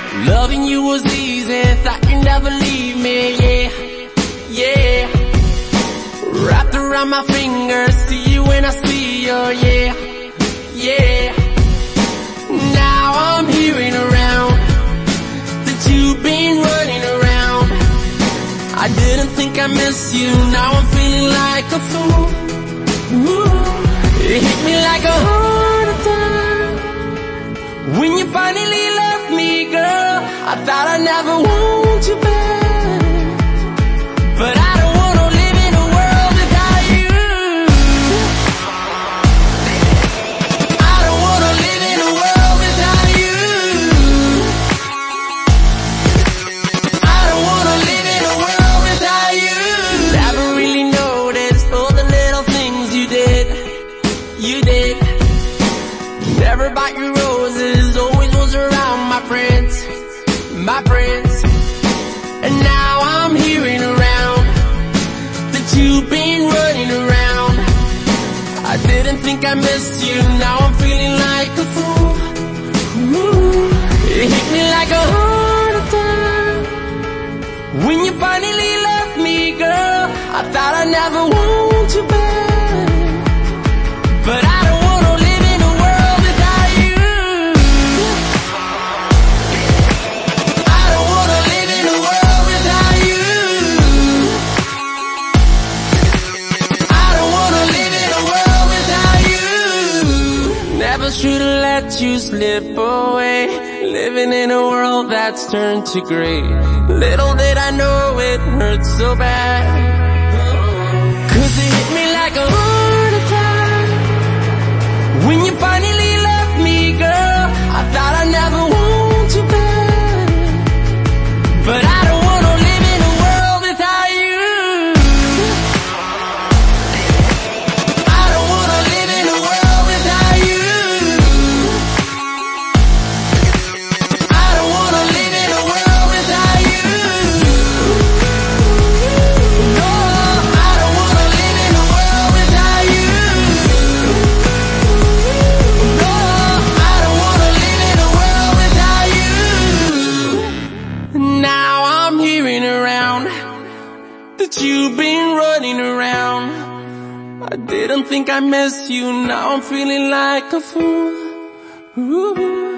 Loving you was easy, thought you'd never leave me, yeah, yeah. Wrapped around my finger, see you when I see you, yeah, yeah. Now I'm hearing around that you've been running around. I didn't think I miss you, now I'm feeling like a fool. Ooh, it hit me like a heart attack when you finally left me, girl. I thought I'd never want you back, but I don't wanna live in a world without you. I don't wanna live in a world without you. I don't wanna live in a world without you. Never really noticed all the little things you did. Never bought you roses, always was around my friends. And now I'm hearing around that you've been running around. I didn't think I missed you, now I'm feeling like a fool. Ooh, it hit me like a heart attack when you finally left me, girl. I thought I'd never want you back, but I don't wanna live in a world without you. I don't wanna live in a world without you. I don't wanna live in a world without you. Never should've let you slip away, living in a world that's turned to gray. Little did I know it hurt so bad, 'cause it hit me like a heart attack when you finally left me, girl. I thought I'd never want you back, but I don't wanna live in a world without you. I don't wanna live in a world without you. I don't wanna live in a world without you. No, I don't wanna live in a world without you. No, I don't wanna live in a world without you. Now I'm hearing around that you've been running around. I didn't think I missed you, now I'm feeling like a fool. Ooh.